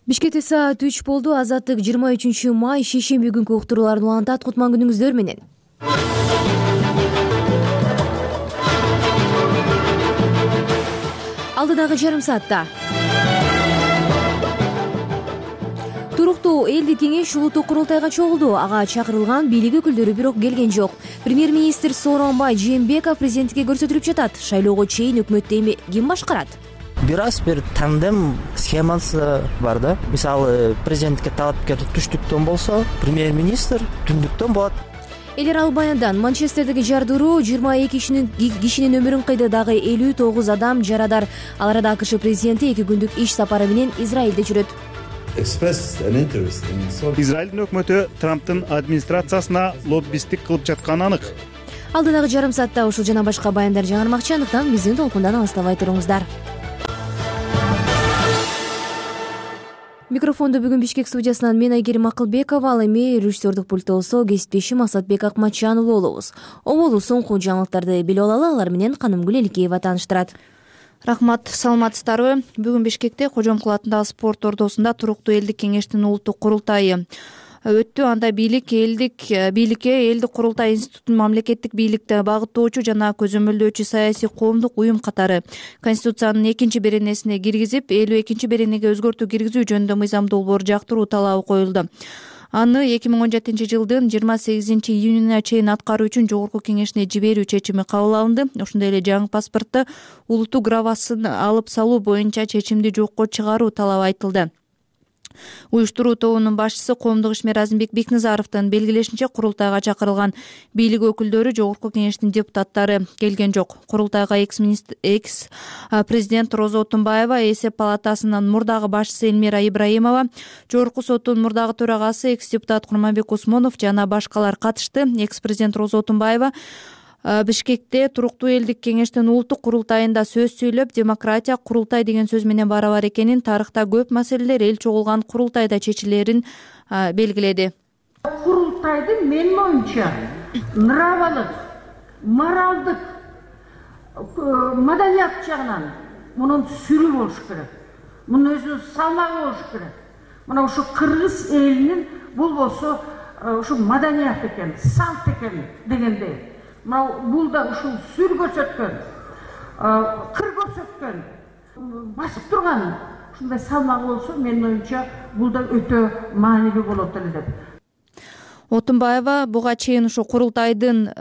Бишкекте саат 3 болду. Азаттык 23 май шейшемби күнкү уктурууларды улантат. Кутман күнүңүздөр менен. Алдыдагы жарым саатта туруктуу элдик кеңеш улуттук курултайга чогулду. Ага чакырылган бийлик өкүлдөрү бирок келген жок. Премьер-министр Сооронбай Жээнбеков президентке көрсөтүлүп жатат. Шайлоого чейин өкмөттү эми ким башкарат? Бир тандем схемасы бар да. Мисалы, президентке талапкер түштүктөн болсо, премьер-министр түндүктөн болот. Эл аралык баяндан Манчестердеги жардыруу 22 кишинин өмүрүн кыйды. Дагы 59 адам жарадар. Ал арада АКШ президенти 2 күндүк иш сапары менен Израилде жүрөт. Израилдин өкмөтү Трамптын администрациясына лоббисттик кылып жатканы анык. Алдыдагы жарым саатта ушул жана башка баяндар жаңырмакчы, андыктан биздин толкундан алыстабай туруңуздар. Микрофонду бүгүн Бишкек студиясынан мен Айгерим Акылбекова, ал эми режиссердук пультта болсо кесиптешим Асатбек Акматжан болобуз. Оболу соңку жаңылыктарды билип алалы, алар менен Канымгүл Эликеева тааныштырат. Рахмат, саламатсыздарбы? Бүгүн Бишкекте Кожомкул атындагы спорт ордосунда туруктуу элдик кеңештин улуттук курултайы өттү. Анда бийликке элдик курултай институтун мамлекеттик бийликти багыттоочу жана көзөмөлдөөчү саясий коомдук уюм катары Конституциянын 2-беренесине киргизип, 52-беренеге өзгөртүү киргизүү жөнүндө мыйзам долбоор жактыруу талабы коюлду. Аны 2017 жылдын 28 июнуна чейин аткаруу үчүн Жогорку кеңешине жиберүү чечими кабыл алынды. Ошондой эле жаңы паспортто улуттук гравасын алып салуу боюнча чечимди жокко чыгаруу талабы айтылды. Уюштуруу тобунун башчысы коомдук ишмер Азимбек Бекназаровдун белгилешинче, курултайга чакырылган бийлик өкүлдөрү Жогорку кеңештин депутаттары келген жок. Курултайга экс-президент Роза Отунбаева, эсеп палатасынын мурдагы башчысы Элмира Ибраимова, Жогорку соттун мурдагы төрагасы экс-депутат Курманбек Усмонов жана башкалар катышты. Экс-президент Роза Отунбаева Бишкекте туруктуу элдик кеңештин улуттук курултайында сөз сүйлөп, демократия курултай деген сөз менен барабар экенин, тарыхта көп маселелер эл чогулган курултайда чечилерин белгиледи. Курултайды менин оюмча нравалык, моралдык, маданият жагынан мунун сүрү болуш керек. Мунун өзүнүн салмагы болуш керек. Мына ушу кыргыз элинин бул болсо ушу маданият экен, салт экен дегендей. Бул да ушул сүр көрсөткөн, кыр көрсөткөн, басып турган ушундай салмагы болсо, менин оюмча бул да өтө маанилүү болот эле деп. Отунбаева буга чейин ушу курултайдын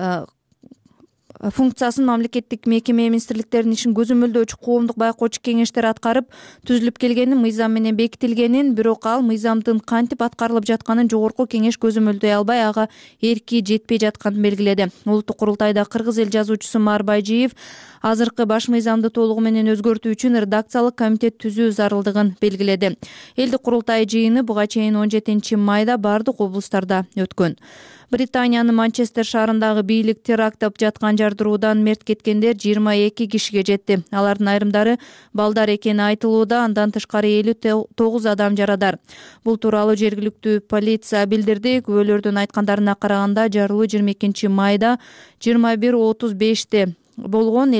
функциясын мамлекеттик мекеме министрликтердин ишин көзөмөлдөөчү коомдук байкоочу кеңештер аткарып түзүлүп келгенин, мыйзам менен бекитилгенин, бирок ал мыйзамдын кантип аткарылып жатканын Жогорку кеңеш көзөмөлдөй албай, ага эрки жетпей жатканын белгиледи. Улуттук курултайда кыргыз эл жазуучусу Маар Байжиев азыркы баш мыйзамды толугу менен өзгөртүү үчүн редакциялык комитет түзүү зарылдыгын белгиледи. Элдик курултай жыйыны буга чейин 17 майда бардык облустарда өткөн. Британиянын Манчестер шаарындагы бийлик терактап жаткан жардыруудан мерт кеткендер 22 кишиге жетти. Алардын айрымдары балдар экени айтылууда, андан тышкары 59 адам жарадар. Бул тууралуу жергиликтүү полиция билдирди. Күбөлөрдүн айткандарына караганда, жарылуу 22 майда 21:35 болгон.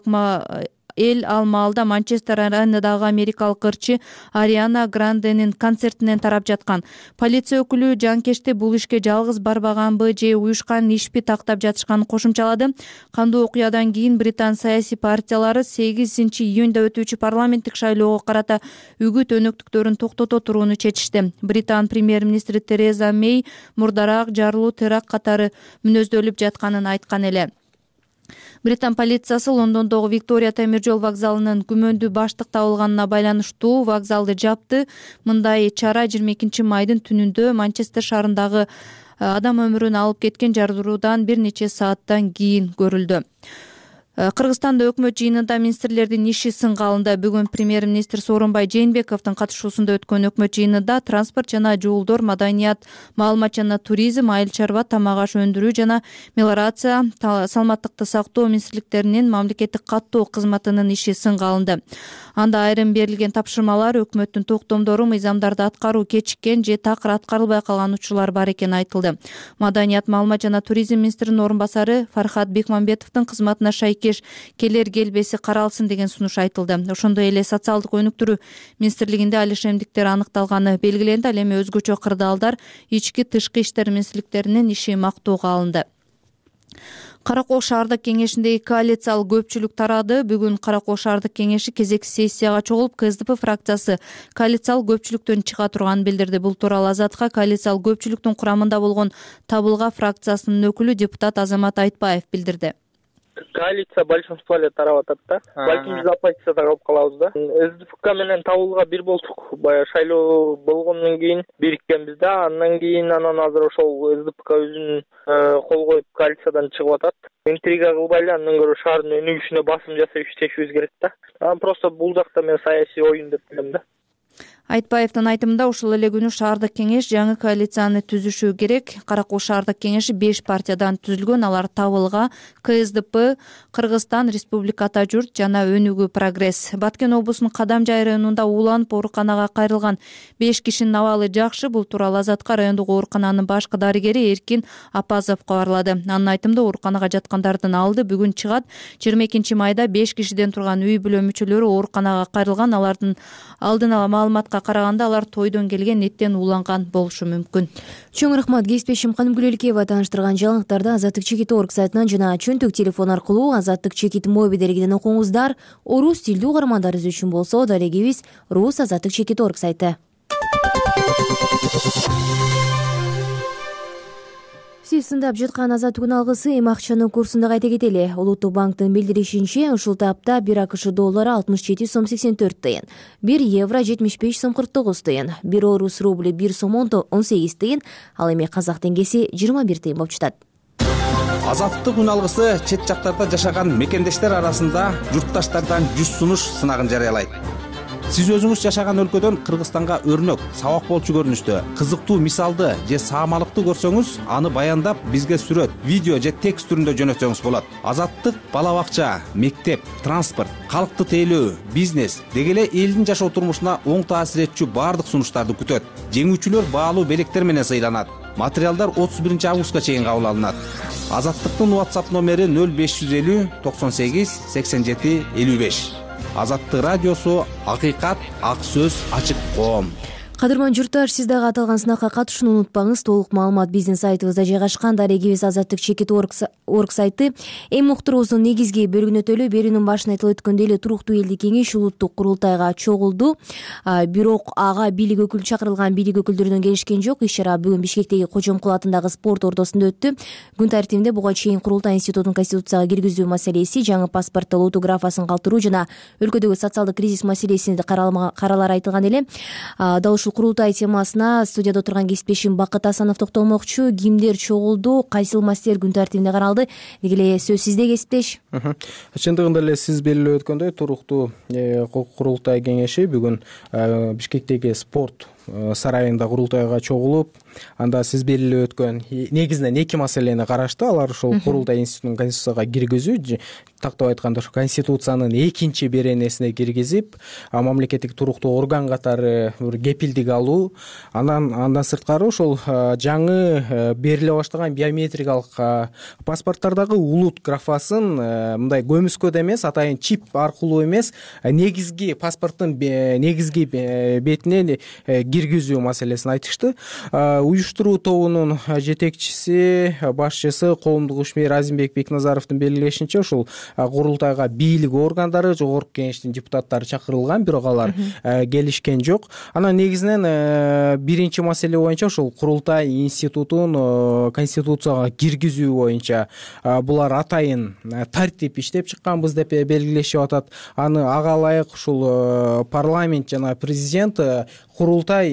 Эл ал маалда Манчестер аренадагы америкалык ырчы Ариана Гранденин концертинен тарап жаткан. Полиция өкүлү жанкечти бул ишке жалгыз барбаганбы же уюшкан ишпи тактап жатышканын кошумчалады. Кандуу окуядан кийин Британ саясий партиялары 8 июнда өтүүчү парламенттик шайлоого карата үгүт өнөктүктөрүн токтото турууну чечишти. Британ премьер-министри Тереза Мэй мурдараак жарылуу теракт катары мүнөздөлүп жатканын айткан эле. Британ полициясы Лондондогу Виктория темир жол вокзалынын күмөндүү баштык табылганына байланыштуу вокзалды жапты. Мындай чара 22 майдын түнүндө Манчестер шаарындагы адам өмүрүн алып кеткен жардыруудан бир нече сааттан кийин көрүлдү. Кыргызстанда өкмөт жыйынында министрлердин иши сынга алынды. Бүгүн премьер-министр Сооронбай Жээнбековдун катышуусунда өткөн өкмөт жыйынында транспорт жана жолдор, маданият, маалымат жана туризм, айыл чарба, тамак аш өндүрүү жана мелиорация, саламаттыкты сактоо министрликтеринин мамлекеттик каттоо кызматынын иши сынга алынды. Анда айрым берилген тапшырмалар, өкмөттүн токтомдору, мыйзамдарды аткаруу кечиккен же такыр аткарылбай калган учурлар бар экени айтылды. Маданият, маалымат жана туризм министринин орун басары Фархат Бекмамбетовдун кызматына шайкей тиркеш келер келбеси каралсын деген сунуш айтылды. Ошондой эле социалдык өнүктүрүү министрлигинде алишемдиктер аныкталганы белгиленди. Ал эми өзгөчө кырдаалдар ички тышкы иштер министрликтеринин иши мактоого алынды. Каракол шаардык кеңешиндеги коалициялык көпчүлүк тарады. Бүгүн Каракол шаардык кеңеши кезекти сессияга чогулуп, КСДП фракциясы коалициялык көпчүлүктөн чыга турганын билдирди. Бул тууралуу Азатка коалициялык көпчүлүктүн курамында болгон Табылга фракциясынын өкүлү депутат Азамат Айтбаев билдирди. Коалиция большинство эле тарап атат да. Балким биз оппозицияда калып калабыз да. СДПК менен Табылга бир болдук. Баягы шайлоо болгондон кийин бириккенбиз да. Андан кийин азыр ошол СДПК өзүнүн кол коюп коалициядан чыгып атат. Интрига кылбайлы, андан көрө шаардын өнүгүшүнө басым жасап иштешибиз керек да. Просто бул жакта мен саясий оюн деп билем да. Айтбаевдин айтымында ушул эле күнү шаардык кеңеш жаңы коалицияны түзүшү керек. Каракол шаардык кеңеши 5 партиядан түзүлгөн. Алар Табылга, КСДП, Кыргызстан Республика Ата журт жана Өнүгүү прогресс. Баткен облусунун Кадамжай районунда ууланып ооруканага кайрылган 5 кишинин абалы жакшы. Бул тууралуу Азатка райондук оорукананын башкы дарыгери Эркин Апазов кабарлады. Анын айтымында ооруканага жаткандардын алды бүгүн чыгат. 22 майда 5 кишиден турган үй бүлө мүчөлөрү ооруканага кайрылган. Алардын алдын ала маалыматка караганда алар тойдон келген, эттен ууланган болушу мүмкүн. Чоң рахмат. Кесиптешим Канымгүлөлкеева тааныштырган жаңылыктарды Азаттык чекит орг сайтынан жана чөнтөк телефон аркылуу Азаттык чекит моби делегиден окуңуздар. Орус тилдүү угармандарыбыз үчүн болсо дарегибиз Рус Азаттык чекит орг сайты. Сиз сындап жаткан Азаттык күн алгысы эми акчанын курсун да кайта кетели. Улуттук банктын билдиришинче, ушул тапта 1 АКШ доллары 67 сом 84 тыйын, 1 евро 75 сом 49 тыйын, 1 орус рубли 1 сом 18 тыйын, ал эми казак теңгеси 21 тыйын болуп жатат. Азаттык күн алгысы чет жактарда жашаган мекендештер арасында журтташтардан 100 сунуш сынагын жарыялайт. Сиз өзүңүз жашаган өлкөдөн Кыргызстанга өрнөк, сабак болчу көрүнүштө, кызыктуу мисалды же саамалыкты көрсөңүз, аны баяндап бизге сүрөт, видео же текст түрүндө жөнөтсөңүз болот. Азаттык бала бакча, мектеп, транспорт, калкты тейлөө, бизнес деги эле элдин жашоо турмушуна оң таасир этчү баардык сунуштарды күтөт. Жеңүүчүлөр баалуу белектер менен сыйланат. Материалдар 31 августка чейин кабыл алынат. Азаттыктын WhatsApp номери 0550 98 87 55. Азаттык радиосу, акыйкат, ак сөз, ачык коом. Кадырман журтташ, сиз дагы аталган сынакка катышууну унутпаңыз. Толук маалымат биздин сайтыбызда жайгашкан. Дарегибиз Азаттык чекит орг сайты. Эми уктуруубуздун негизги бөлүгүнө өтөлү. Берүүнүн башында айтылып өткөндөй эле туруктуу элдик кеңеш улуттук курултайга чогулду. Бирок ага бийлик өкүлү чакырылган бийлик өкүлдөрүнөн келишкен жок. Иш-чара бүгүн Бишкектеги Кожомкул атындагы спорт ордосунда өттү. Күн тартибинде буга чейин курултай институтун конституцияга киргизүү маселеси, жаңы паспорттол оту графасын калтыруу жана өлкөдөгү социалдык кризис маселесинде каралар айтылган эле. Дал ушул курултай темасына студияда отурган кесиптешим Бакыт Асанов токтолмокчу. Кимдер чогулду, кайсыл маселелер күн тартибинде каралды? Деги эле сөз сизде, кесиптеш. Чындыгында эле сиз белгилеп өткөндөй, туруктуу курултай кеңеши бүгүн Бишкектеги спорт сарайында курултайга чогулуп, анда сиз белгилеп өткөн негизинен 2 маселени карашты. Алар ушул курултай институтун конституцияга киргизүү, тактап айтканда ушу конституциянын 2 беренесине киргизип, мамлекеттик туруктуу орган катары бир кепилдик алуу, андан сырткары ошол жаңы бериле баштаган биометрикалык паспорттардагы улут графасын мындай көмүскөдө эмес, атайын чип аркылуу эмес, негизги паспорттун негизги бетине киргизүү маселесин айтышты. Уюштуруу тобунун жетекчиси, башчысы коомдук ишмер Азимбек Бекназаровдун белгилешинче, ушул курултайга бийлик органдары, жогорку кеңештин депутаттары чакырылган, бирок алар келишкен жок. Анан негизинен биринчи маселе боюнча ушул курултай институтун конституцияга киргизүү боюнча булар атайын тартип иштеп чыкканбыз деп белгилешип атат. Аны ага ылайык ушул парламент жана президент курултай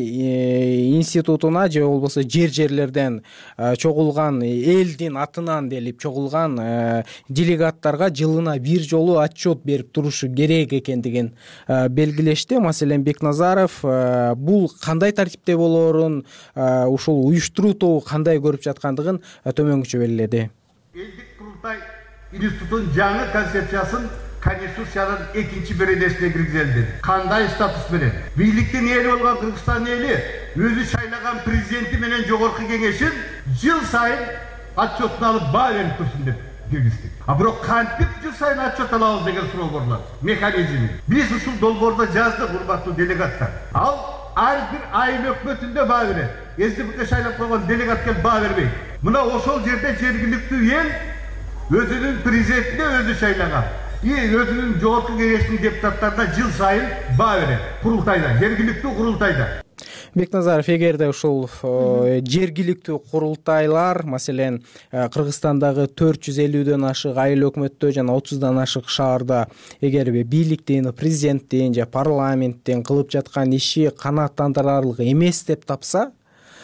институтуна же болбосо жерлерден чогулган элдин атынан делип чогулган делегаттарга жылына бир жолу отчет берип турушу керек экендигин белгилешти. Маселен Бекназаров бул кандай тартипте болоорун, ушул уюштуруу тобу кандай көрүп жаткандыгын төмөнгүчө белгиледи. Элдик курултай институтунун жаңы концепциясын Конституциянын 2 беренесине киргизилди. Кандай статус менен? Бийликтин эли болгон Кыргызстан эли өзү шайлаган президенти менен жогорку кеңешин жыл сайын отчетун алып баа берип турсун деп киргиздик. А бирок кантип жыл сайын отчет алабыз деген суроо көрүлөт. Механизми. Биз ушул долбоордо жаздык, урматтуу делегаттар. Ал ар бир айыл өкмөтүндө баа берет. СДПК шайлап койгон делегат келип баа бербейт. Мына ошол жерде жергиликтүү эл өзүнүн президентине өзү шайлаган. Өзүнүн жогорку кеңештин депутаттарына жыл сайын баа берет. Курултайда, жергиликтүү курултайда. Бекназаров, эгерде ушул жергиликтүү курултайлар, маселен, Кыргызстандагы 450дөн ашык айыл өкмөттө жана 30дан ашык шаарда эгер бийликтин, президенттин же парламенттин кылып жаткан иши канааттандырарлык эмес деп тапса,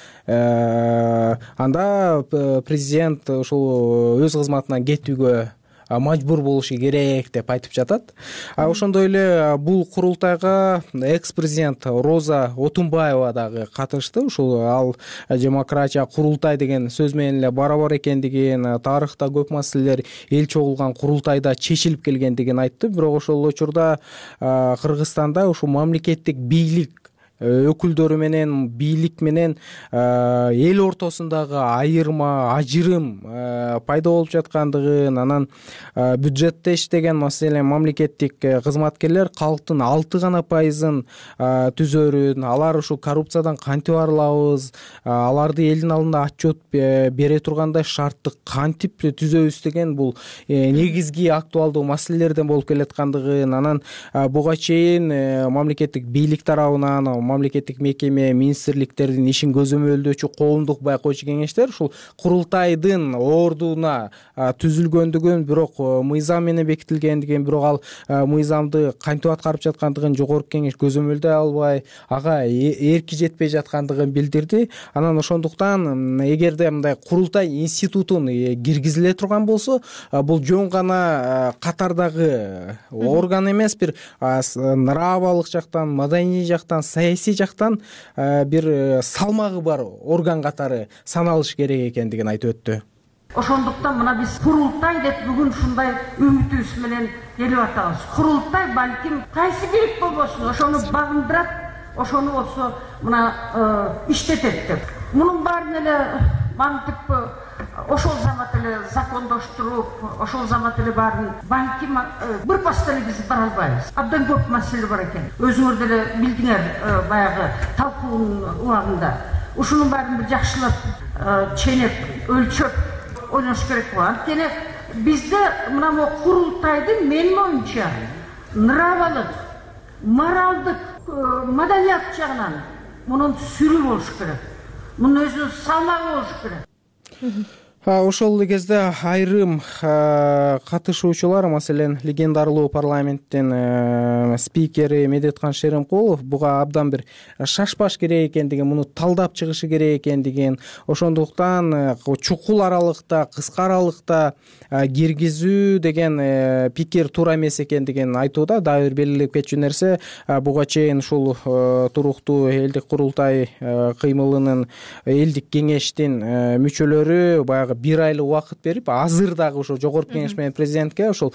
анда президент ушул өз кызматынан кетүүгө мажбур болушу керек деп айтып жатат. Ошондой эле бул курултайга экс-президент Роза Отунбаева дагы катышты. Ушул ал демократия курултай деген сөз менен эле барабар экендигин, тарыхта көп маселелер эл чогулган курултайда чечилип келгендигин айтты. Бирок ошол учурда Кыргызстанда ушул мамлекеттик бийлик өкүлдөрү менен, бийлик менен эл ортосундагы айырма, ажырым пайда болуп жаткандыгын, анан бюджетте иштеген, маселен, мамлекеттик кызматкерлер калктын 6% түзөрүн, алар ушул коррупциядан кантип арылабыз, аларды элдин алдында отчет бере тургандай шартты кантип түзөбүз деген бул негизги актуалдуу маселелерден болуп келаткандыгын, анан буга чейин мамлекеттик бийлик тарабынан мамлекеттик мекеме, министрликтердин ишин көзөмөлдөөчү коомдук байкоочу кеңештер ушул курултайдын ордуна түзүлгөндүгүн, бирок мыйзам менен бекитилгендигин, бирок ал мыйзамды кантип аткарып жаткандыгын жогорку кеңеш көзөмөлдөй албай, ага эрки жетпей жаткандыгын билдирди. Анан ошондуктан эгерде мындай курултай институтун киргизиле турган болсо, бул жөн гана катардагы орган эмес, бир нравалык жактан, маданий жактан, саясий жактан бир салмагы бар орган катары саналыш керек экендигин айтып өттү. Ошондуктан мына биз курултай деп бүгүн ушундай үмүтүбүз менен келип атабыз. Курултай балким кайсы бийлик болбосун, ошону багындырат, ошону болсо мына иштетет деп. Мунун баарын эле мантип ошол замат эле закондоштуруп, ошол замат эле баарын балким бир паста эле биз бара албайбыз. Абдан көп маселе бар экен. Өзүңөр деле билдиңер баягы талкуунун убагында. Ушунун баарын бир жакшылап ченеп, өлчөп ойлош керек болот. Анткени бизде мына могу курултайдын менин оюмча нравалык, моралдык, маданият жагынан мунун сүрү болуш керек. Мунун өзүнүн салмагы болуш керек. Ошол кезде айрым катышуучулар, маселен, легендарлуу парламенттин спикери Медеткан Шеримкулов буга абдан бир шашпаш керек экендигин, муну талдап чыгышы керек экендигин, ошондуктан чукул аралыкта, кыска аралыкта киргизүү деген пикир туура эмес экендигин айтууда. Дагы бир белгилеп кетчү нерсе, буга чейин ушул туруктуу элдик курултай кыймылынын элдик кеңештин мүчөлөрү баягы бир айлык убакыт берип, азыр дагы ошо жогорку кеңеш менен президентке ошол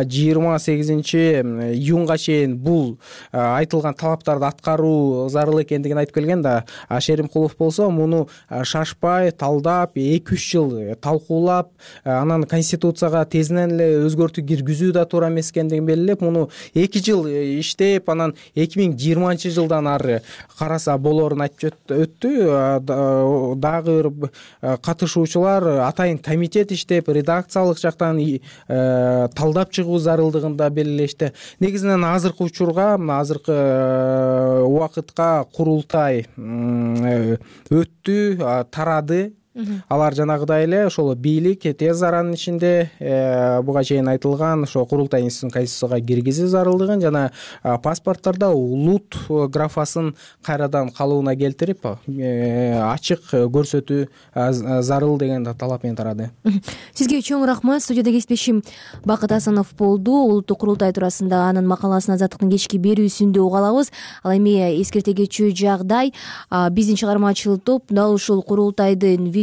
28 июнга чейин бул айтылган талаптарды аткаруу зарыл экендигин айтып келген да. Шеримкулов болсо муну шашпай, талдап, 2-3 жыл талкуулап, анан конституцияга тезинен эле өзгөртүү киргизүү да туура эмес экендигин белгилеп, муну 2 жыл иштеп, анан 2020-жылдан ары караса болоорун айтып өттү. Дагы бир катышуучулар атайын комитет иштеп, редакциялык жактан талдап чыгуу зарылдыгында белгилешти. Негизинен азыркы учурга, азыркы убакытка курултай өттү, тарады. Алар жанагыдай эле ошол бийлик тез аранын ичинде буга чейин айтылган ошо курултай институтун конституцияга киргизүү зарылдыгын жана паспорттарда улут графасын кайрадан калыбына келтирип ачык көрсөтүү зарыл деген талап менен тарады. Сизге чоң рахмат. Студияда кесиптешим Бакыт Асанов болду. Улуттук курултай туурасында анын макаласын Азаттыктын кечки берүүсүндө уга алабыз. Ал эми эскерте кетчү жагдай, биздин чыгармачыл топ дал ушул курултайдын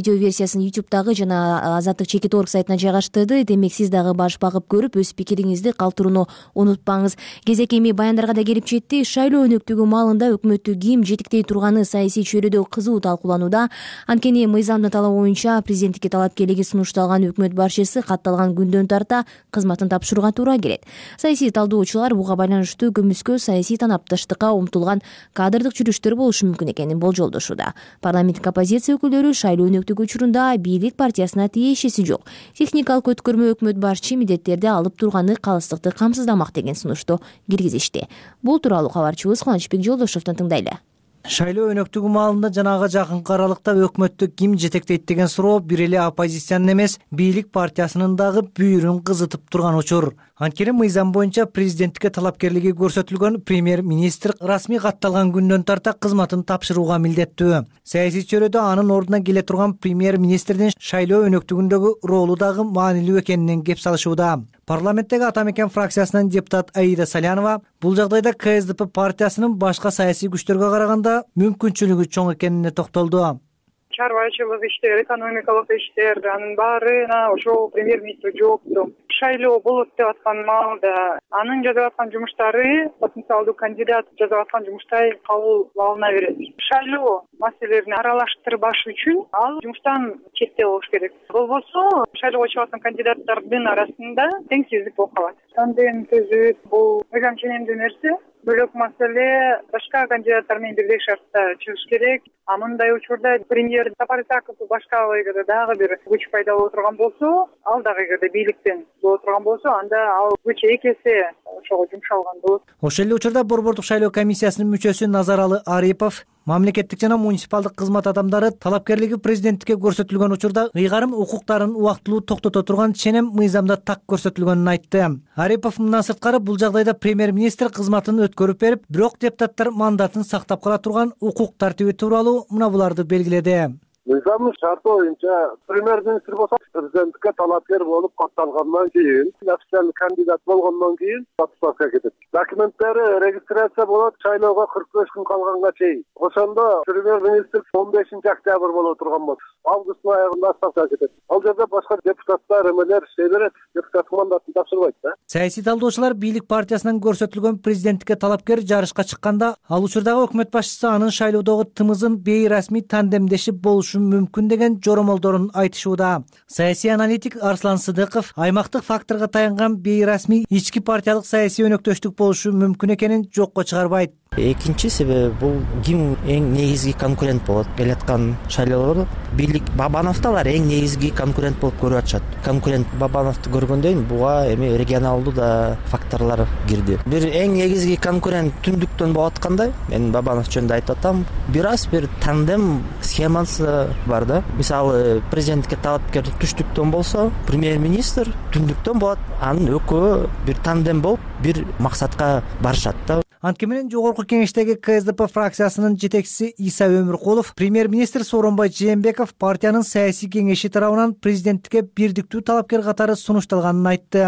видео версиясын YouTube'дагы жана Азаттык чекит орг сайтына жайгаштырды. Демек сиз дагы баш багып көрүп өз пикириңизди калтырууну унутпаңыз. Кезек эми баяндарга да келип жетти. Шайлоо өнөктүгү маалында өкмөттү ким жетектей турганы саясий чөйрөдө кызуу талкууланууда. Анткени мыйзамдын талабы боюнча президенттикке талапкерлиги сунушталган өкмөт башчысы катталган күндөн тарта кызматын тапшырууга туура келет. Саясий талдоочулар буга байланыштуу көмүскө саясий танапташтыкка умтулган кадрдык жүрүштөр болушу мүмкүн экенин болжолдошууда. Парламенттик оппозиция өкүлдөрү шайлоо өнөктүгү учурунда бийлик партиясына тиешеси жок. Техникалык өткөрмө өкмөт башчы милдеттерди алып турганы калыстыкты камсыздамак деген сунушту киргизишти. Бул тууралуу кабарчыбыз Кубанычбек Жолдошовдон тыңдайлы. Шайлоо өнөктүгү маалында жанага жакынкы аралыкта өкмөттү ким жетектейт деген суроо бир эле оппозициянын эмес, бийлик партиясынын дагы бүйүрүн кызытып турган учур. Анткени мыйзам боюнча президенттикке талапкерлиги көрсөтүлгөн премьер-министр расмий катталган күндөн тарта кызматын тапшырууга милдеттүү. Саясий чөйрөдө анын ордуна келе турган премьер-министрдин шайлоо өнөктүгүндөгү ролу дагы маанилүү экенинен кеп салышууда. Парламенттеги Ата мекен фракциясынын депутат Аида Салянова бул жагдайда КСДП партиясынын башка саясий күчтөргө караганда мүмкүнчүлүгү чоң экенине токтолду. Чарбачылык иштер, экономикалык иштер, анын баарына ошол премьер-министр жоопту. Шайлоо болот деп аткан маалда анын жасап аткан жумуштары потенциалдуу кандидат жасап аткан жумуштай кабыл алына берет. Шайлоо маселелерин аралаштырбаш үчүн ал жумуштан четте болуш керек. Болбосо шайлоого чыгып аткан кандидаттардын арасында теңсиздик болуп калат. Тандем түзүп бул мыйзам ченемдүү нерсе. Бөлөк маселе башка кандидаттар менен бирдей шартта чыгыш керек. А мындай учурда премьер Сапар Исаков башка эгерде дагы бир күч пайда боло турган болсо, ал дагы эгерде бийликтен боло турган болсо, анда ал күч эки эсе ошого жумшалган болот. Ошол эле учурда Борбордук шайлоо комиссиясынын мүчөсү Назаралы Арипов мамлекеттик жана муниципалдык кызмат адамдары талапкерлиги президенттикке көрсөтүлгөн учурда ыйгарым укуктарын убактылуу токтото турган ченем мыйзамда так көрсөтүлгөнүн айтты. Арипов мындан сырткары бул жагдайда премьер-министр кызматын өткөрүп берип, бирок депутаттар мандатын сактап кала турган укук тартиби тууралуу мына буларды белгиледи. Мыйзамдын шарты боюнча премьер-министр болсо президенттикке талапкер болуп катталгандан кийин, официалдык кандидат болгондон кийин отставкага кетет. Документтери регистрация болот шайлоого 45 күн калганга чейин. Ошондо премьер-министр 15 октябрь боло турган болот. Августтун аягында отставкага кетет. Ал жерде башка депутаттар эмелер берет, депутат мандатын тапшырбайт да. Саясий талдоочулар бийлик партиясынан көрсөтүлгөн президенттикке талапкер жарышка чыкканда, ал учурдагы өкмөт башчысы анын шайлоодогу тымызын бейрасмий тандемдешип болушу мүмкүн деген жоромолдорун айтышууда. Саясий аналитик Арслан Сыдыков аймактык факторго таянган бейрасмий ички партиялык саясий өнөктөштүк болушу мүмкүн экенин жокко чыгарбайт. Экинчи себеби бул ким эң негизги конкурент болот келаткан шайлоодо. Бийлик Бабановду алар эң негизги конкурент болуп көрүп атышат. Конкурент Бабановду көргөндөн буга эми регионалдуу да факторлор кирди. Бир эң негизги конкурент түндүктөн болуп аткандай, мен Бабанов жөнүндө айтып атам. Бир тандем схемасы бар да. Мисалы президенттикке талапкер түштүктөн болсо, премьер-министр түндүктөн болот. Анын экөө бир тандем болуп бир максатка барышат да. Анткени менен жогорку кеңештеги КСДП фракциясынын жетекчиси Иса Өмүркулов премьер-министр Сооронбай Жээнбеков партиянын саясий кеңеши тарабынан президенттикке бирдиктүү талапкер катары сунушталганын айтты.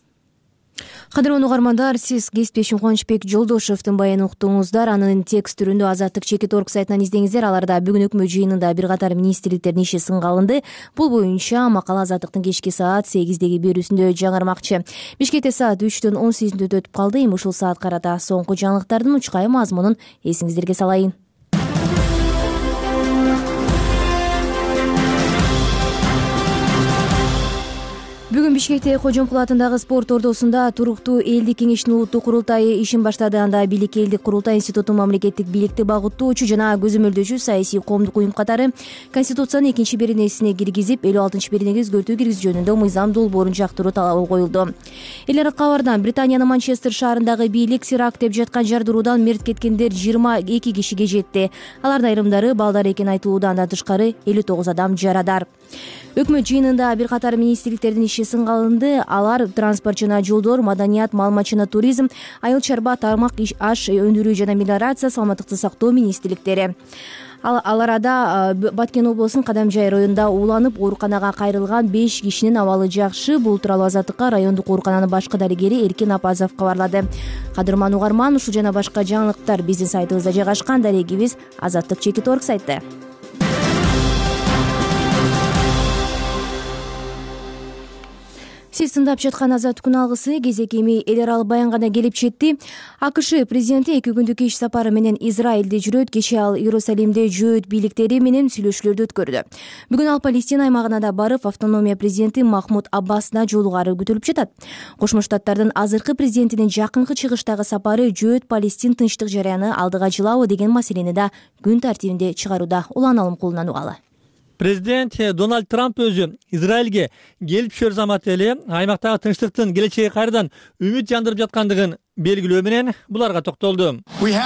Кадырлуу угармандар, сиз кесиптешим Кубанычбек Жолдошовдун баянын уктуңуздар. Анын текст түрүндө Азаттык чекит орг сайтынан издеңиздер. Аларда бүгүн өкмөт жыйынында бир катар министрликтердин иши сынга алынды. Бул боюнча макала Азаттыктын кечки саат 8деги берүүсүндө жаңырмакчы. Бишкекте саат 3-төн 18-д өтүп калды. Эми ушул саат карата соңку жаңылыктардын учкай мазмунун эсиңиздерге салайын. Бүгүн Бишкекте Кожомкул атындагы спорт ордосунда туруктуу элдик кеңештин улуттук курултайы ишин баштады. Анда бийлик элдик курултай институту мамлекеттик бийликти багыттоочу жана көзөмөлдөөчү саясий коомдук уюм катары Конституциянын 2-беренесине киргизип 56-беренеге өзгөртүү киргизүү жөнүндө мыйзам долбоорун жактыруу талабы коюлду. Эл арак кабардан Британиянын Манчестер шаарындагы бийлик Сирак деп жаткан жардыруудан мерт кеткендер 22 кишиге жетти. Алардын айрымдары балдар экени айтылууда. Андан тышкары 59 адам жарадар. Өкмөт жыйынында бир катар министрликтердин иши сынга алынды. Алар транспорт жана жолдор, маданият, маалымат жана туризм, айыл чарба, тармак аш өндүрүү жана мелиорация, саламаттыкты сактоо министрликтери. Ал арада Баткен облусунун Кадамжай районунда ууланып ооруканага кайрылган 5 кишинин абалы жакшы. Бул тууралуу Азаттыкка райондук оорукананын башкы дарыгери Эркин Апазов кабарлады. Кадырман угарман, ушул жана башка жаңылыктар биздин сайтыбызда жайгашкан. Дарегибиз Азаттык чекит орг сайты. Сиз тыңдап жаткан Азаттык күн алгысы кезек эми эл аралык баянга да келип жетти. АКШ президенти 2 күндүк иш сапары менен Израилде жүрөт. Кечээ ал Иерусалимде жөөт бийликтери менен сүйлөшүүлөрдү өткөрдү. Бүгүн ал Палестина аймагына да барып, автономия президенти Махмуд Аббасына жолугары күтүлүп жатат. Кошмо Штаттардын азыркы президентинин жакынкы чыгыштагы сапары жөөт Палестин тынчтык жараяны алдыга жылабы деген маселени да күн тартибинде чыгарууда. Улан Алымкулунан угалы. Президент Дональд Трамп өзү Израилге келип түшөр замат эле аймактагы тынчтыктын келечеги кайрадан үмүт жандырып жаткандыгын белгилөө менен буларга токтолду.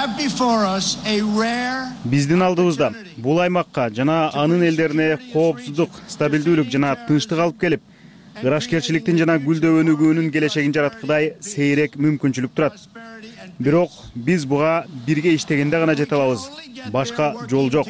Биздин алдыбызда бул аймакка жана анын элдерине коопсуздук, стабилдүүлүк жана тынчтык алып келип, ырашкерчиликтин жана гүлдөө өнүгүүнүн келечегин жараткыдай сейрек мүмкүнчүлүк турат. Бирок биз буга бирге иштегенде гана жете алабыз. Башка жол жок.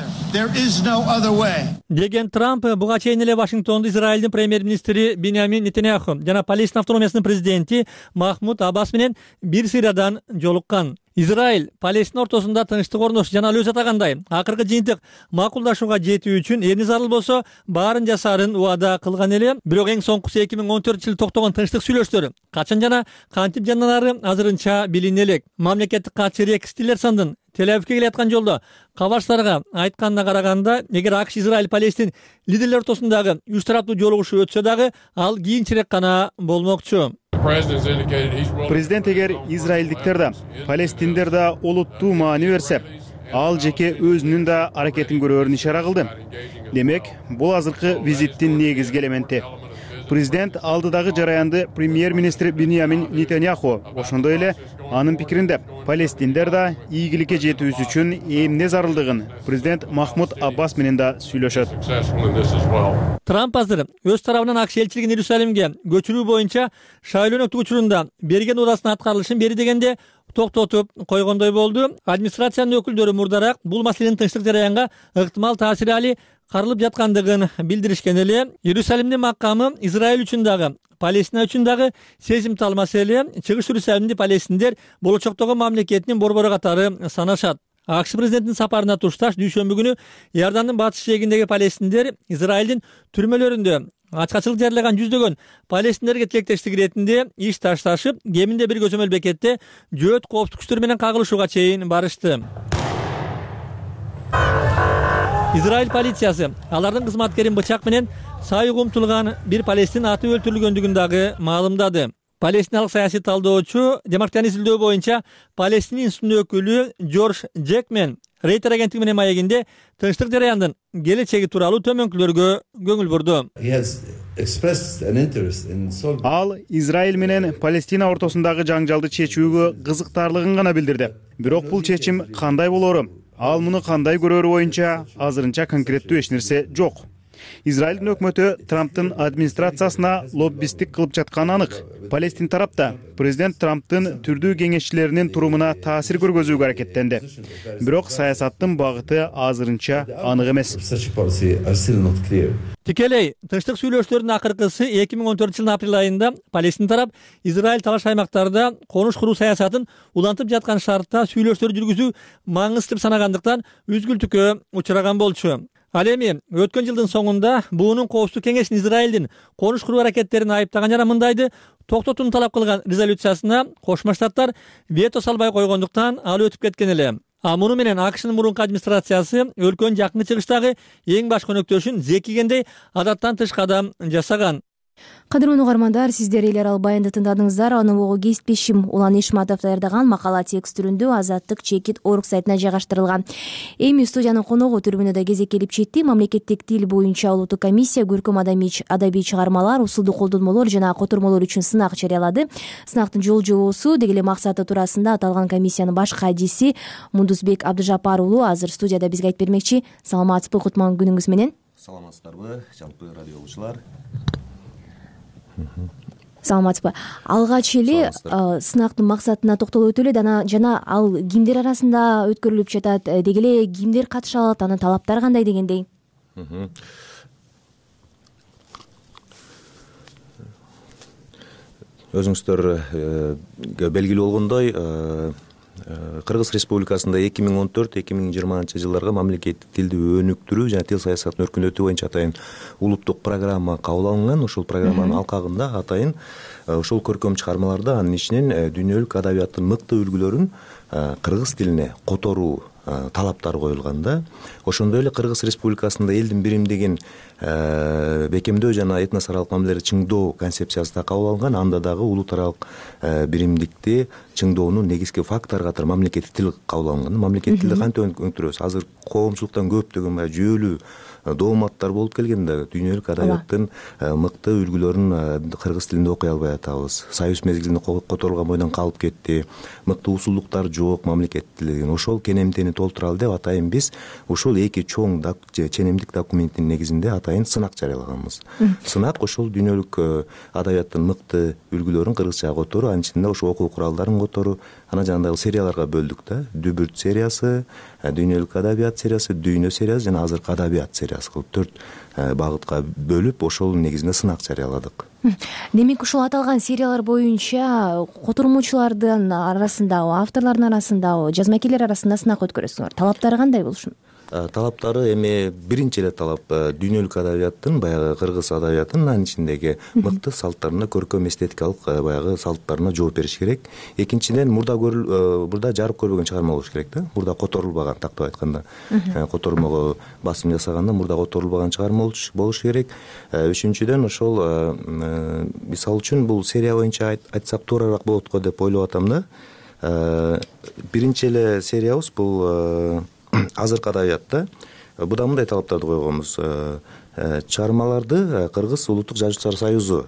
Деген Трамп буга чейин эле Вашингтондо Израилдин премьер-министри Биньямин Нетаньяху жана Палестина автономиясынын президенти Махмуд Аббас менен бир сыйрадан жолуккан. Израиль Палестина ортосунда тынчтык орношу жана ал өзү атагандай акыркы жыйынтык макулдашууга жетүү үчүн эмне зарыл болсо баарын жасаарын убада кылган эле. Бирок эң соңкусу 2014-жылы токтогон тынчтык сүйлөшүүлөр качан жана кантип жанданары азырынча билине элек. Мамлекеттик катчы Рекс Тиллерсондун Тель-Авивге келаткан жолдо кабарчыларга айтканына караганда, эгер АКШ Израиль Палестин лидерлери ортосундагы үч тараптуу жолугушуу өтсө дагы ал кийинчерээк гана болмокчу. Президент эгер израилдиктер да, палестиндер да олуттуу маани берсе, ал жеке өзүнүн да аракетин көрөөрүн ишара кылды. Демек, бул азыркы визиттин негизги элементи. Президент алдыдагы жараянды премьер-министр Биньямин Нетаньяху, ошондой эле анын пикиринде палестиндер да ийгиликке жетүүсү үчүн эмне зарылдыгын президент Махмуд Аббас менен да сүйлөшөт. Трамп азыр өз тарабынан АКШ элчилигин Иерусалимге көчүрүү боюнча шайлоонун учурунда берген уурасынын аткарылышын бери дегенде токтотуп койгондой болду. Администрациянын өкүлдөрү мурдараак бул маселенин тынчтык жараянга ыктымал таасири али каралып жаткандыгын билдиришкен эле. Иерусалимдин макамы Израиль үчүн дагы, Палестина үчүн дагы сезимтал маселе. Чыгыш Иерусалимди палестиндер болочоктогу мамлекетинин борбору катары санашат. АКШ президентинин сапарына тушташ дүйшөмбү күнү Иордандын батыш жээгиндеги палестиндер Израилдин түрмөлөрүндө ачкачылык жарыяган жүздөгөн палестиндерге тилектештик иретинде иш ташташып, кеминде бир көзөмөл бекетте жөөт коопсуздук күчтөрү менен кагылышууга чейин барышты. Израиль полициясы алардын кызматкерин бычак менен сайык умтулган бир палестин аты өлтүрүлгөндүгүн дагы маалымдады. Палестиналык саясий талдоочу Демократтын изилдөө боюнча Палестина институтунун өкүлү Джордж Джекмен Рейтер агенттиги менен маегинде тынчтык жараяндын келечеги тууралуу төмөнкүлөргө көңүл бурду. Ал Израиль менен Палестина ортосундагы жаңжалды чечүүгө кызыктарлыгын гана билдирди. Бирок бул чечим кандай болоору, ал муну кандай көрөөрү боюнча азырынча конкреттүү эч нерсе жок. Израилдин өкмөтү Трамптын администрациясына лоббисттик кылып жатканы анык. Палестин тарапта президент Трамптын түрдүү кеңешчилеринин турумуна таасир көргөзүүгө аракеттенди. Бирок саясаттын багыты азырынча анык эмес. Тикелей тынчтык сүйлөшүүлөрдүн акыркысы 2014-жылдын апрель айында Палестин тарап Израиль талаш аймактарда конуш куруу саясатын улантып жаткан шартта сүйлөшүүлөр жүргүзүү маңызды деп санагандыктан үзгүлтүккө учураган болчу. Ал эми өткөн жылдын соңунда буунун коопсуздук кеңешинин Израилдин конуш куруу аракеттерин айыптаган жана мындайды токтотууну талап кылган резолюциясына Кошмо Штаттар вето салбай койгондуктан ал өтүп кеткен эле. Муну менен АКШнын мурунку администрациясы өлкөнүн жакынкы чыгыштагы эң баш көнөктөшүн зекигендей адаттан тыш кадам жасаган. Кадырлуу угармандар, сиздер эл аралык баянды тыңдадыңыздар. Аны ого кесиптешим Улан Эшматов даярдаган макала текст түрүндө Азаттык чекит орг сайтына жайгаштырылган. Эми студиянын коногу трибунада кезек келип жетти. Мамлекеттик тил боюнча улуттук комиссия көркөм адабий чыгармалар, усулдук колдонмолор жана котормолор үчүн сынак жарыялады. Сынактын жол жобосу деги эле максаты туурасында аталган комиссиянын баш кадиси Мундузбек Абдыжапар уулу азыр студияда бизге айтып бермекчи. Саламатсызбы, кутман күнүңүз менен. Саламатсыздарбы, жалпы радио угуучулар. Саламатсызбы. Алгач эле сынактын максатына токтолуп өтөлү жана ал кимдер арасында өткөрүлүп жатат, деги эле кимдер катыша алат, анын талаптары кандай дегендей. Өзүңүздөргө белгилүү болгондой, Кыргыз Республикасында 2014-2020 жылдарга мамлекеттик тилди өнүктүрүү жана тил саясатын өркүндөтүү боюнча атайын улуттук программа кабыл алынган. Ошол программанын алкагында атайын ушул көркөм чыгармаларда анын ичинен дүйнөлүк адабияттын мыкты үлгүлөрүн кыргыз тилине которуу талаптар коюлган да. Ошондой эле Кыргыз Республикасында элдин биримдигин бекемдөө жана этнос аралык мамилелерди чыңдоо концепциясы да кабыл алынган. Анда дагы улут аралык биримдикти чыңдоонун негизги фактору катары мамлекеттик тил кабыл алынган. Мамлекеттик тилди кантип өнүктүрөбүз? Азыр коомчулуктан көптөгөн жүйөлүү дооматтар болуп келген да, дүйнөлүк адабияттын мыкты үлгүлөрүн кыргыз тилинде окуй албай атабыз. Союз мезгилинде которулган бойдон калып кетти. Мыкты усулдуктар жок мамлекеттик тилде. Ошол кенемтени толтуралы деп атайын биз ушул эки чоң ченемдик документтин негизинде атайын сынак жарыялаганбыз. Сынак ошол дүйнөлүк адабияттын мыкты үлгүлөрүн кыргызчага которуу, анын ичинде ошол окуу куралдарын которуу, анан жанагы серияларга бөлдүк да. Дүбүрт сериясы, дүйнөлүк адабият сериясы, дүйнө сериясы жана азыркы адабият сериясы кылып 4 багытка бөлүп ошол негизинде сынак жарыяладык. Демек ушул аталган сериялар боюнча котормочулардын арасында, авторлордун арасында, жазмакерлер арасында сынак өткөрөсүңөр. Талаптары кандай болушун? Талаптары эми биринчи эле талап дүйнөлүк адабияттын баягы кыргыз адабиятынын анын ичиндеги мыкты салттарына, көркөм эстетикалык баягы салттарына жооп бериш керек. Экинчиден мурда жарык көрбөгөн чыгарма болуш керек да. Мурда которулбаган, тактап айтканда, котормого басым жасаганда мурда которулбаган чыгарма болуш керек. Үчүнчүдөн ошол мисалы үчүн бул серия боюнча айтсак туурараак болот го деп ойлоп атам да. Биринчи эле сериябыз бул азыркы адабиятта буда мындай талаптарды койгонбуз. Чыгармаларды Кыргыз Улуттук Жазуучулар союзу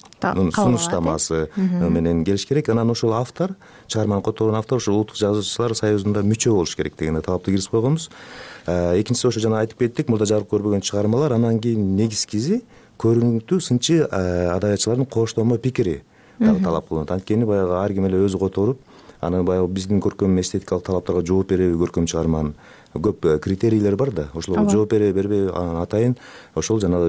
сунуштамасы менен келиш керек. Анан ошол автор, чыгарманы которгон автор ошол Улуттук Жазуучулар союзунда мүчө болуш керек деген талапты киргизип койгонбуз. Экинчиси ошо жана айтып кеттик, мурда жарык көрбөгөн чыгармалар, анан кийин негизгиси көрүнүктүү сынчы адабиятчылардын коштомо пикири дагы талап кылынат. Анткени баягы ар ким эле өзү которуп, анан баягы биздин көркөм эстетикалык талаптарга жооп береби көркөм чыгарманын көп критерийлер бар да. Ошолорго жооп бербеби анан атайын ошол жанагы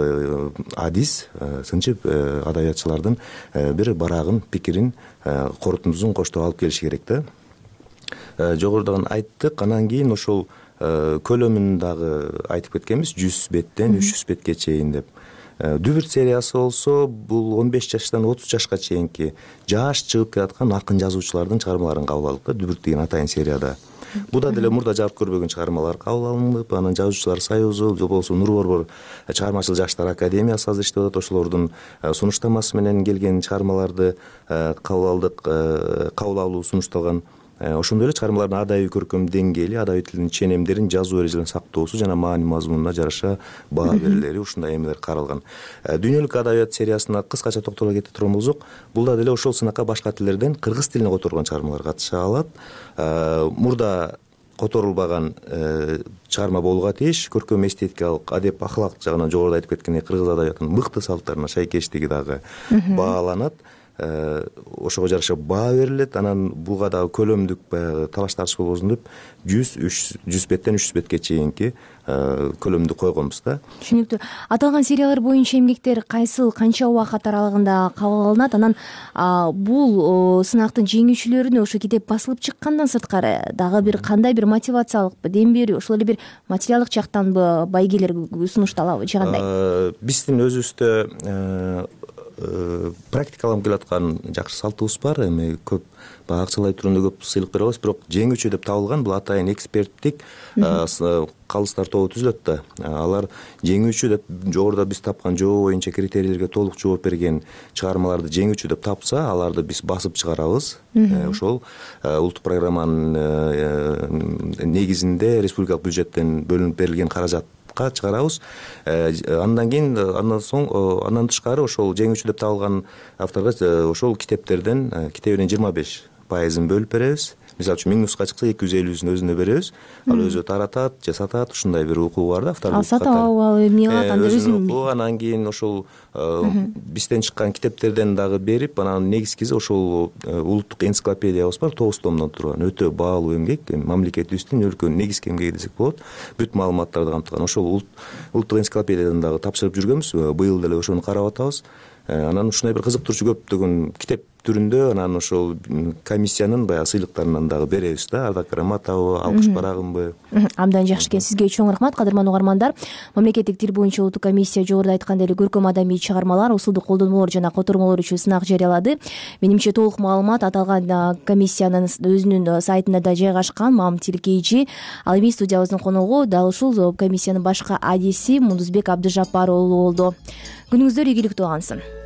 адис сынчы адабиятчылардын бир барагын, пикирин, корутундусун коштоп алып келиш керек да. Жогорудагы айттык. Анан кийин ошол көлөмүн дагы айтып кеткенбиз, 100 беттен 300 бетке чейин деп. Дүбүрт сериясы болсо бул 15 жаштан 30 жашка чейинки жаш чыгып келаткан акын жазуучулардын чыгармаларын кабыл алдык да, дүбүрт деген атайын серияда. Буда деле мурда жарык көрбөгөн чыгармалар кабыл алынып, анан Жазуучулар союзу же болбосо Нур Борбор чыгармачыл жаштар академиясы азыр иштеп атат. Ошолордун сунуштамасы менен келген чыгармаларды кабыл алдык, кабыл алуу сунушталган. Ошондой эле чыгармалардын адабий көркөм деңгээли, адабий тилдин ченемдерин, жазуу эрежелерин сактоосу жана маани мазмунуна жараша баа берилери, ушундай эмелер каралган. Дүйнөлүк адабият сериясына кыскача токтоло кете турган болсок, бул да деле ошол сынакка башка тилдерден кыргыз тилине которулган чыгармалар катыша алат. Мурда которулбаган чыгарма болууга тийиш, көркөм эстетикалык, адеп, ахлак жагынан жогоруда айтып кеткендей кыргыз адабиятынын мыкты салттарына шайкештиги дагы бааланат. Ошого жараша баа берилет. Анан буга дагы көлөмдүк баягы талаш тартыш болбосун деп 100 беттен 300 бетке чейинки көлөмдү койгонбуз да. Түшүнүктүү. Аталган сериялар боюнча эмгектер канча убакыт аралыгында кабыл алынат? Анан бул сынактын жеңүүчүлөрүнө ошо китеп басылып чыккандан сырткары дагы бир кандай бир мотивациялык дем берүү, ошол эле бир материалдык жактанбы байгелер сунушталабы же кандай? Биздин өзүбүздө практикаланып келаткан жакшы салтыбыз бар. Эми көп акчалай түрүндө көп сыйлык бере албайбыз, бирок жеңүүчү деп табылган бул атайын эксперттик калыстар тобу түзүлөт да. Алар жеңүүчү деп жогоруда биз тапкан жобо боюнча критерийлерге толук жооп берген чыгармаларды жеңүүчү деп тапса, аларды биз басып чыгарабыз. Ошол улуттук программанын негизинде республикалык бюджеттен бөлүнүп берилген каражат чыгарабыз. Андан тышкары ошол жеңүүчү деп табылган авторго ошол китептерден 25% бөлүп беребиз. Мисалы үчүн 1000 нуска чыкса 250-үсүн өзүнө беребиз. Ал өзү таратат же сатат, ушундай бир укугу бар да авторлук. Сатып алып эмне кылат анда өзүнүн. Анан кийин ошол бизден чыккан китептерден дагы берип, анан негизгиси ошол улуттук энциклопедиябыз бар, 9 томдон турган өтө баалуу эмгек, мамлекетибиздин өлкөнүн негизги эмгеги десек болот. Бүт маалыматтарды камтыган ошол улуттук энциклопедиядан дагы тапшырып жүргөнбүз. Быйыл деле ошону карап атабыз. Анан ушундай бир кызыктырчу көптөгөн китеп түрүндө анан ошол комиссиянын баягы сыйлыктарынан дагы беребиз да, ардак грамотабы, алкыш барагынбы. Абдан жакшы экен. Сизге чоң рахмат, кадырман угармандар. Мамлекеттик тил боюнча улуттук комиссия жогоруда айткандай эле көркөм маданий чыгармалар, усулдук колдонмолор жана котормолор үчүн сынак жарыялады. Менимче толук маалымат аталган комиссиянын өзүнүн сайтында да жайгашкан. Мам Тилкейчи. Ал эми студиябыздын коногу дал ушул комиссиянын башкы адиси Мундузбек Абдыжаппар уулу болду. Күнүңүздөр ийгиликтүү алгансın.